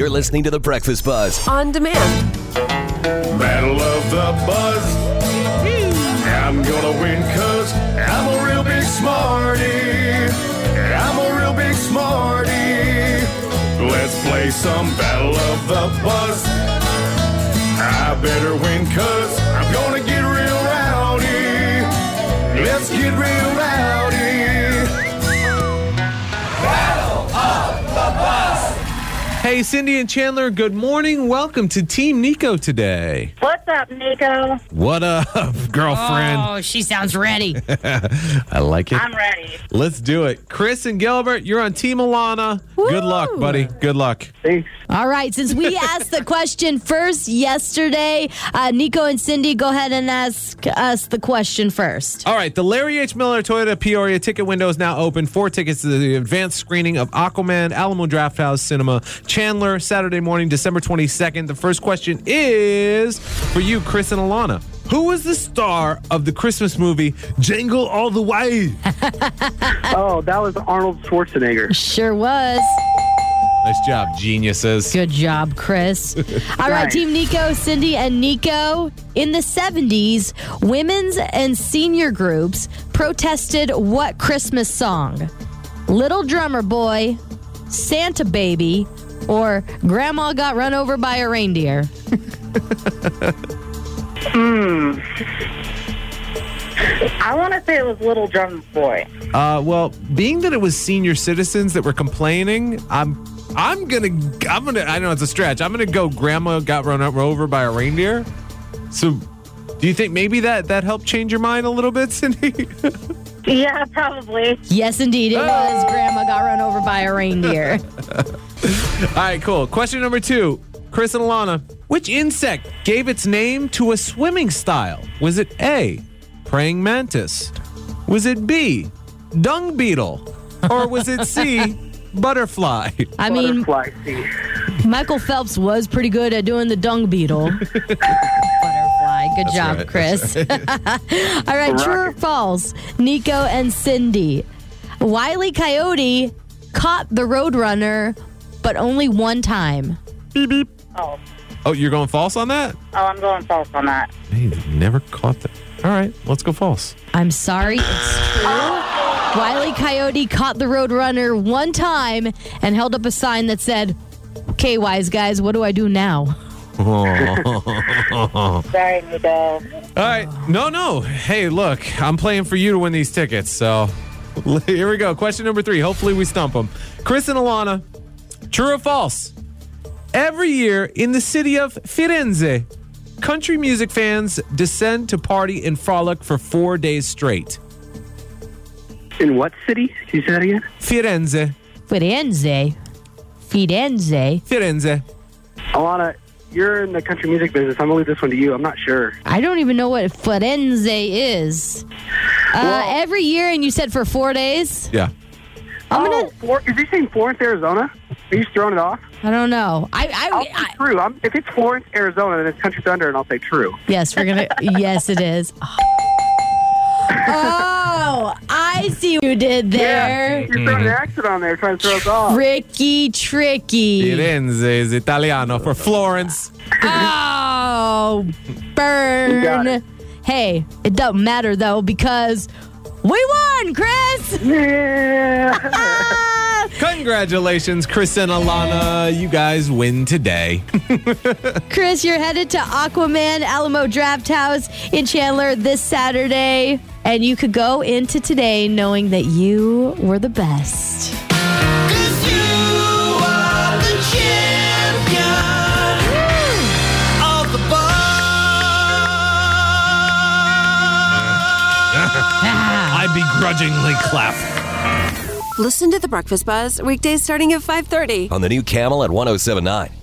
You're listening to The Breakfast Buzz on demand. Battle of the Buzz. I'm gonna win 'cause I'm a real big smarty. I'm a real big smarty. Let's play some Battle of the Buzz. I better win 'cause I'm gonna get real rowdy. Let's get real rowdy. Battle of the Buzz. Hey, Cindy and Chandler, good morning. Welcome to Team Nico today. What's up, Nico? What up, girlfriend? Oh, she sounds ready. I like it. I'm ready. Let's do it. Chris and Gilbert, you're on Team Alana. Good luck, buddy. Good luck. Thanks. All right, since we asked the question first yesterday, Nico and Cindy, go ahead and ask us the question first. All right, the Larry H. Miller Toyota Peoria ticket window is now open. 4 tickets to the advanced screening of Aquaman, Alamo Drafthouse Cinema, Chandler, Saturday morning, December 22nd. The first question is for you, Chris and Alana. Who was the star of the Christmas movie Jingle All the Way? Oh, that was Arnold Schwarzenegger. Sure was. Nice job, geniuses. Good job, Chris. All right, Nice. Team Nico, Cindy, and Nico. In the 70s, women's and senior groups protested what Christmas song? Little Drummer Boy, Santa Baby, or Grandma Got Run Over by a Reindeer? I want to say it was Little Drummer Boy. Well, being that it was senior citizens that were complaining, I'm gonna. I know it's a stretch. I'm gonna go. Grandma got run over by a reindeer. So, do you think maybe that helped change your mind a little bit, Cindy? Yeah, probably. Yes, indeed, it was. Grandma got run over by a reindeer. All right, cool. Question number 2, Chris and Alana. Which insect gave its name to a swimming style? Was it A, praying mantis? Was it B, dung beetle? Or was it C, butterfly? I mean, Butterfly C. Michael Phelps was pretty good at doing the dung beetle. Butterfly. Good job, right. Chris. All right, true or false? Nico and Cindy. Wile E. Coyote caught the Roadrunner, but only one time. Beep, beep. Oh, Oh, you're going false on that? I'm going false on that. Hey, never caught that. All right, let's go false. I'm sorry, it's true. Wile E. Coyote caught the Roadrunner one time and held up a sign that said, "Okay, wise guys, what do I do now?" Sorry, Nico. All right. No. Hey, look, I'm playing for you to win these tickets. So here we go. Question number 3. Hopefully we stump them. Chris and Alana, true or false? Every year in the city of Firenze, country music fans descend to party and frolic for 4 days straight. In what city? Can you say that again? Firenze. Firenze. Alana, you're in the country music business. I'm going to leave this one to you. I'm not sure. I don't even know what Firenze is. Every year, and you said for 4 days? Yeah. Is he saying Florence, Arizona? Are you just throwing it off? I don't know. I'll say true. If it's Florence, Arizona, then it's Country Thunder, and I'll say true. Yes, we're going to. Yes, it is. Oh, I see what you did there. Yeah, you're throwing an accent on there, trying to throw us off. Tricky. Firenze is Italiano for Florence. Oh, You got burn. it. Hey, it doesn't matter, though, because we won, Chris. Yeah. Congratulations, Chris and Alana. You guys win today. Chris, you're headed to Aquaman Alamo Drafthouse in Chandler this Saturday, and you could go into today knowing that you were the best. I begrudgingly clap. Listen to The Breakfast Buzz weekdays starting at 5:30. On the new Camel at 107.9.